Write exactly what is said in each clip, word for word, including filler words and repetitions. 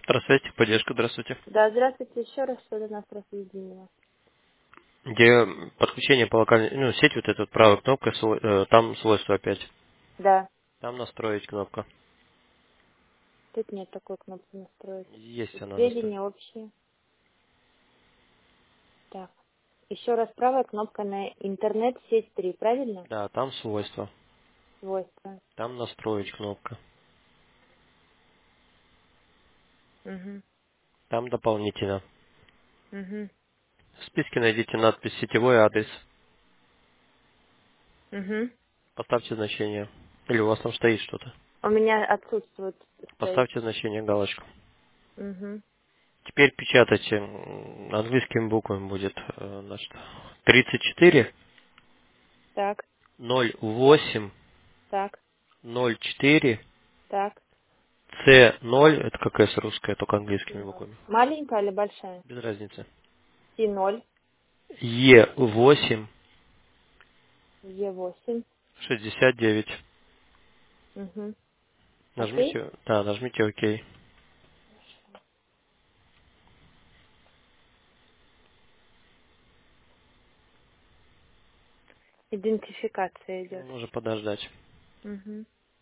Здравствуйте, поддержка, здравствуйте. Да, здравствуйте еще раз, что до нас просоединило. Где подключение по локальной, ну, сеть вот эта вот правая кнопка, свой- э, там свойства опять. Да, Там настроить кнопка. тут нет такой кнопки настроить. Есть она настроена. Сведения общие. Так. Еще раз правая кнопка на интернет сеть три, правильно? Да, там свойства. Свойства. Там настроить кнопка. Угу. Там дополнительно. Угу. В списке найдите надпись «Сетевой адрес». Угу. Поставьте значение. Или у вас там стоит что-то. У меня отсутствует, стоит. Поставьте значение, галочку. Угу. Теперь печатайте. м, Английскими буквами будет э, значит, тридцать четыре Так, ноль восемь так, ноль четыре так. С ноль, это как С русская, только английскими Ноль. буквами. Маленькая или большая? Без разницы. Си ноль, Е восемь Е восемь. шестьдесят девять. Угу. Окей. Нажмите, да, нажмите ОК. Идентификация идет. Нужно подождать. Угу.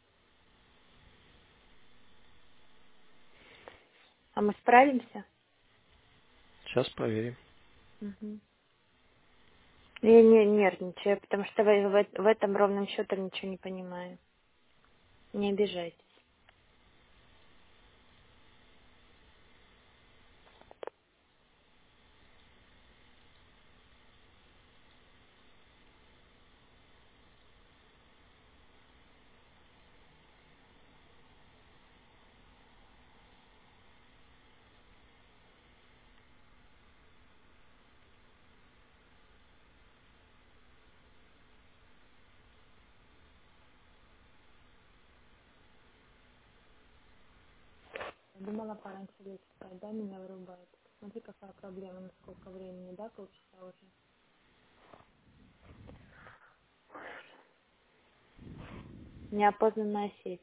А мы справимся? Сейчас проверим. Угу. Я не нервничаю, потому что в, в- в этом ровным счетом ничего не понимаю. Не обижайтесь. Думала пораньше лечь спать, да, меня вырубает. Смотри, какая проблема, на сколько времени, да, полчаса уже. Неопознанная сеть.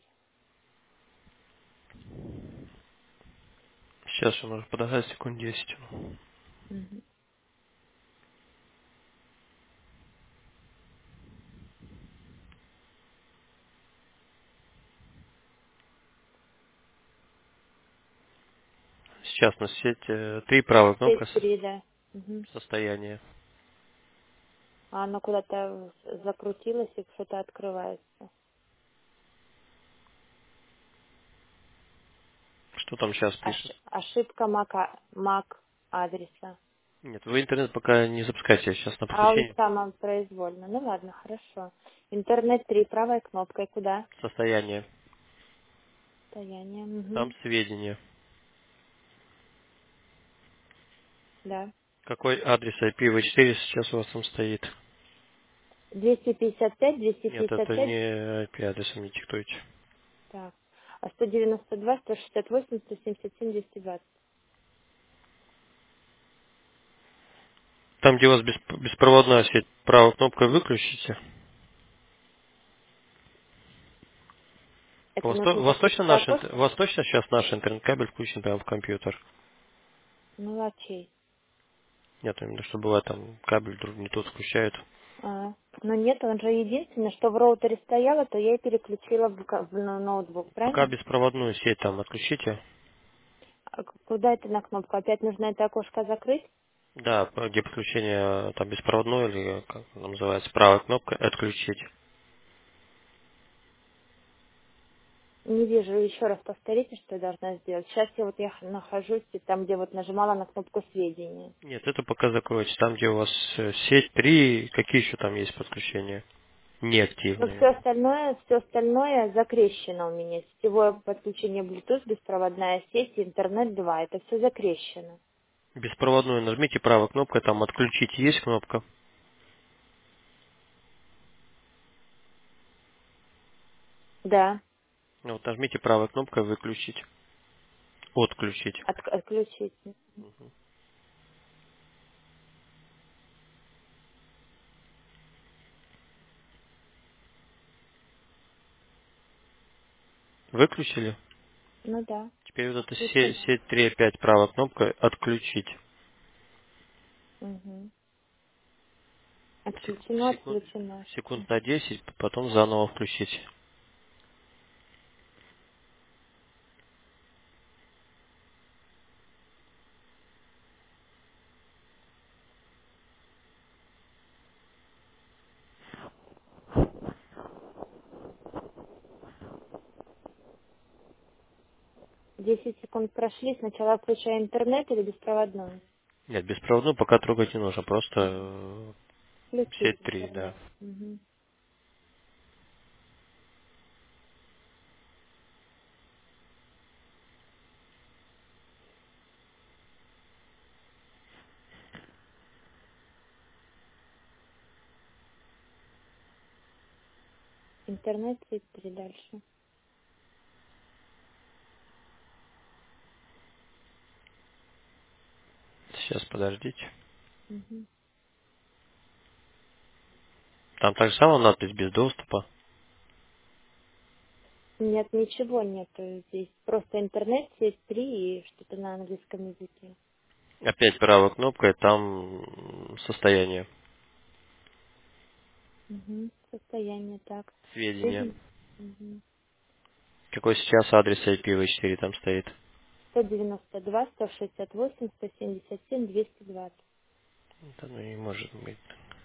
Сейчас еще нужно подождать секунд десять. Мгм. Сейчас на сеть э, три правая кнопка Сеть со- три, да. Мгм. состояние. А оно куда-то закрутилось и что-то открывается. Что там сейчас пишет? Ош- ошибка мака, мак адреса. Нет, вы интернет пока не запускайте, сейчас на А он подключение. сам произвольно. Ну ладно, хорошо. Интернет три, правой кнопкой куда? Состояние. Состояние. Там Угу. сведения. Да. Какой адрес I P v четыре сейчас у вас там стоит? двести пятьдесят пять, двести Нет, пятьдесят это пять. не I P адрес, не диктуйте. Так. А сто девяносто два, сто шестьдесят восемь, сто семьдесят семь, двести двадцать. Там, где у вас бесп- беспроводная сеть, правой кнопкой выключите. У Это вас, то- у нужно вас точно закрытое наш, интер- у окошко? вас точно сейчас наш интернет-кабель включен прямо в компьютер? Ну, окей. Нет, именно что бывает там кабель вдруг не тот включают. А, но нет, он же единственное, что в роутере стояло, то я и переключила в, ка- в но- ноутбук, Пока правильно? беспроводную сеть там отключите. А к- куда это на кнопку? Опять нужно это окошко закрыть? Да, по- где подключение там беспроводной или как она называется, правая кнопка отключить. Не вижу, еще раз повторите, что я должна сделать. Сейчас я вот я х- нахожусь и там, где вот нажимала на кнопку сведения. Нет, это пока закройте. Там, где у вас э, сеть три, какие еще там есть подключения? Но все Неактивные. остальное, все остальное закрещено у меня. Сетевое подключение Bluetooth, беспроводная сеть, интернет два. Это все закрещено. Беспроводную нажмите правой кнопкой, там отключить есть кнопка. Да, Ну, вот нажмите правой кнопкой выключить. Отключить. от- отключить. Выключили? Ну да. Теперь вот эту сеть, Включено. сеть три опять правой кнопкой отключить. Угу. Сек- Отключено, секунд, отключено. секунд на Угу. десять, потом заново включить. десять секунд прошли. Сначала включаю интернет или беспроводной? Нет, беспроводную пока трогать не нужно, просто э, Включить сеть три, да. интернет. Угу. Интернет сеть три дальше. Сейчас подождите. Угу. Там так же самое надпись без доступа. Нет, ничего нету здесь. Просто интернет сеть три и что-то на английском языке. Опять правой кнопкой, там м, состояние, Угу. Состояние так. сведения. Сведения. Угу. Какой сейчас адрес ай пи ви четыре там стоит? сто девяносто два, сто шестьдесят восемь, сто семьдесят семь, двести двадцать. Это ну, не может быть.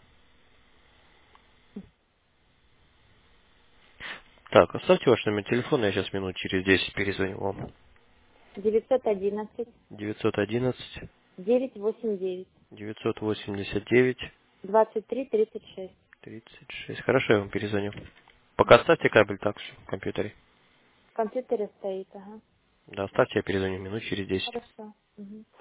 Так, оставьте ваш номер телефона, я сейчас минут через десять перезвоню вам. девятьсот одиннадцать, девятьсот одиннадцать девятьсот восемьдесят девять, девятьсот восемьдесят девять двадцать три тридцать шесть. тридцать шесть. Хорошо, я вам перезвоню. Пока оставьте кабель так все в компьютере. В компьютере стоит, ага. Да, оставьте, я перезвоню минут через десять. Хорошо. Мгм.